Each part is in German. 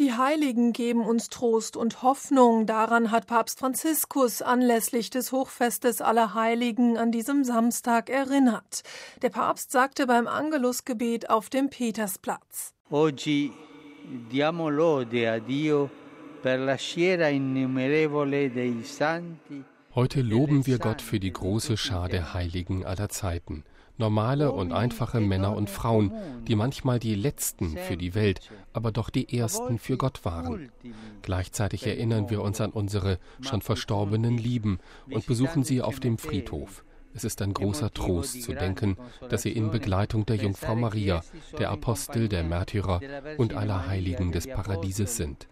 Die Heiligen geben uns Trost und Hoffnung. Daran hat Papst Franziskus anlässlich des Hochfestes aller Heiligen an diesem Samstag erinnert. Der Papst sagte beim Angelusgebet auf dem Petersplatz: Oggi diamo lode a Dio per la schiera innumerevole dei santi. Heute loben wir Gott für die große Schar der Heiligen aller Zeiten. Normale und einfache Männer und Frauen, die manchmal die Letzten für die Welt, aber doch die Ersten für Gott waren. Gleichzeitig erinnern wir uns an unsere schon verstorbenen Lieben und besuchen sie auf dem Friedhof. Es ist ein großer Trost zu denken, dass sie in Begleitung der Jungfrau Maria, der Apostel, der Märtyrer und aller Heiligen des Paradieses sind.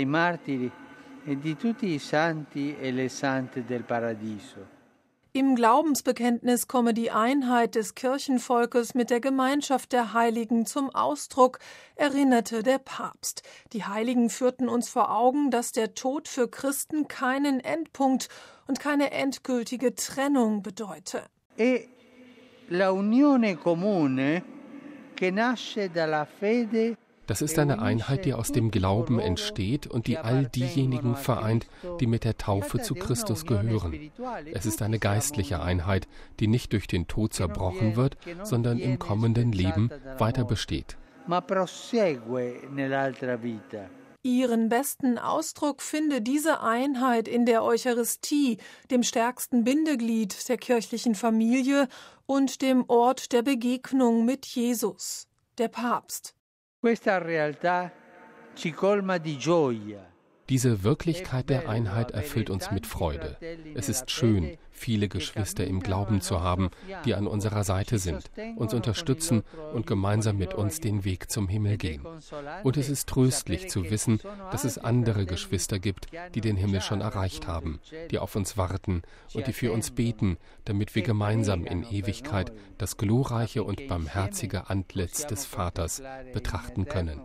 Im Glaubensbekenntnis komme die Einheit des Kirchenvolkes mit der Gemeinschaft der Heiligen zum Ausdruck, erinnerte der Papst. Die Heiligen führten uns vor Augen, dass der Tod für Christen keinen Endpunkt und keine endgültige Trennung bedeute. La unione comune che nasce dalla fede. Das ist eine Einheit, die aus dem Glauben entsteht und die all diejenigen vereint, die mit der Taufe zu Christus gehören. Es ist eine geistliche Einheit, die nicht durch den Tod zerbrochen wird, sondern im kommenden Leben weiter besteht. Ihren besten Ausdruck finde diese Einheit in der Eucharistie, dem stärksten Bindeglied der kirchlichen Familie und dem Ort der Begegnung mit Jesus, der Papst. Diese Wirklichkeit der Einheit erfüllt uns mit Freude. Es ist schön, viele Geschwister im Glauben zu haben, die an unserer Seite sind, uns unterstützen und gemeinsam mit uns den Weg zum Himmel gehen. Und es ist tröstlich zu wissen, dass es andere Geschwister gibt, die den Himmel schon erreicht haben, die auf uns warten und die für uns beten, damit wir gemeinsam in Ewigkeit das glorreiche und barmherzige Antlitz des Vaters betrachten können.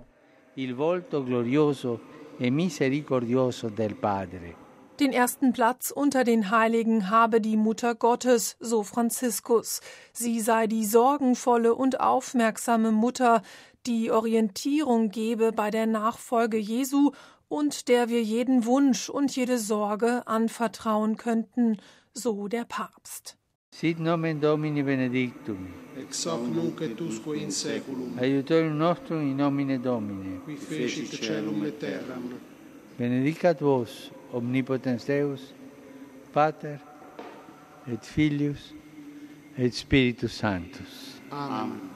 Den ersten Platz unter den Heiligen habe die Mutter Gottes, so Franziskus. Sie sei die sorgenvolle und aufmerksame Mutter, die Orientierung gebe bei der Nachfolge Jesu und der wir jeden Wunsch und jede Sorge anvertrauen könnten, so der Papst. Sit nomen Domini benedictum. Ex hoc nunc et usque in saeculum. Aiutorium nostrum in nomine Domini. Qui fecit caelum et terram. Benedicat vos, omnipotens Deus, Pater, et Filius, et Spiritus Sanctus. Amen.